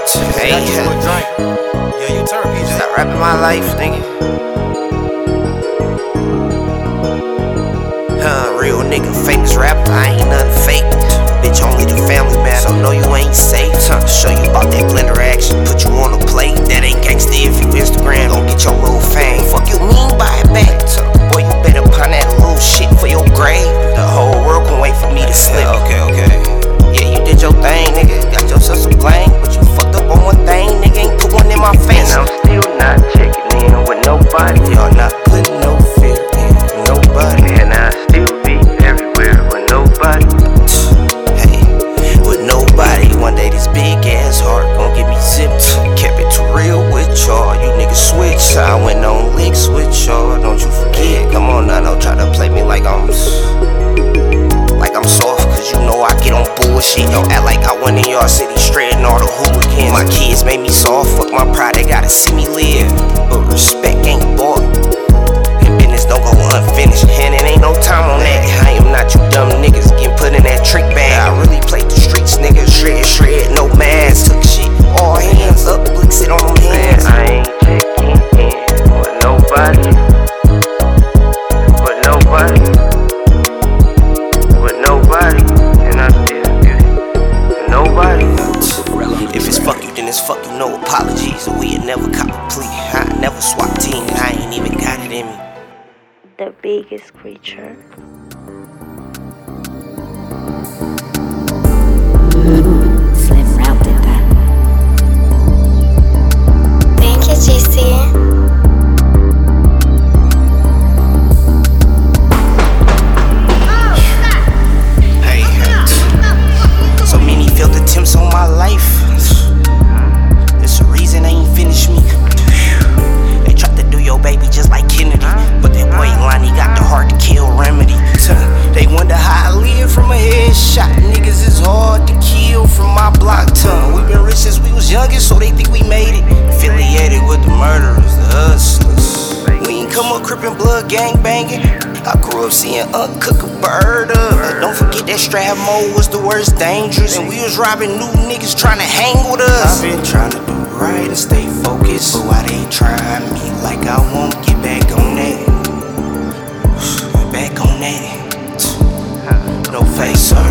Hey, yeah, you turn, PJ. stop rapping my life, nigga. Real nigga, famous rapper, I ain't nothing fake. Bitch, only the family matter, so know you ain't safe. Show you about that blender action, put you on a plate. That ain't gangsta if you Instagram, gon' get your little fame. Fuck you mean by it back? Boy, you better pun that little shit for your grave. The whole world can wait for me to slip. Okay. Yeah, you did your thing, nigga. Got yourself some blame, but you fucked up on one thing, nigga. Ain't put one in my face. And I'm still not checking in with nobody. Y'all not putting no fear in nobody. And I still be everywhere with nobody. Hey, with nobody. One day this big ass heart gon' get me zipped. Kept it too real with y'all. You niggas switch. I went on licks with y'all. Don't you forget. Come on now, don't try to play me like I'm soft, cause you know I get on bullshit. Don't act like I went in your city straightin' all the hooligans. My kids made me soft, fuck my pride, they gotta see me live. But respect ain't bought, and business don't go unfinished. And it ain't no time on that. I am not you dumb niggas getting put in that trick bag. I really played the streets, niggas shred, no mask. Took shit, all hands up, blicks it on them hands. I ain't checking in with nobody. With nobody. And I still get it. Nobody. If it's fuck you, then it's fuck you, no apologies. We ain't never cop a plea. I never swap teams, I ain't even got it in me. The biggest creature. Slim Route did that. Thank you, GC. On my life, there's a reason they ain't finished me. They tried to do your baby just like Kennedy, but that boy Lonnie got the heart to kill remedy. They wonder how I live from a headshot. Niggas is hard to kill from my block tongue. We been rich since we was youngest, so they think we made it. Affiliated with the murderers, the hustlers. We ain't come up crippin' blood gang banging. I grew up seeing cook a bird up. Don't forget that strap mode was the worst, dangerous. And we was robbing new niggas trying to hang with us. I've been trying to do right and stay focused, but why they trying me like I won't get back on that? Back on that. No face, sir.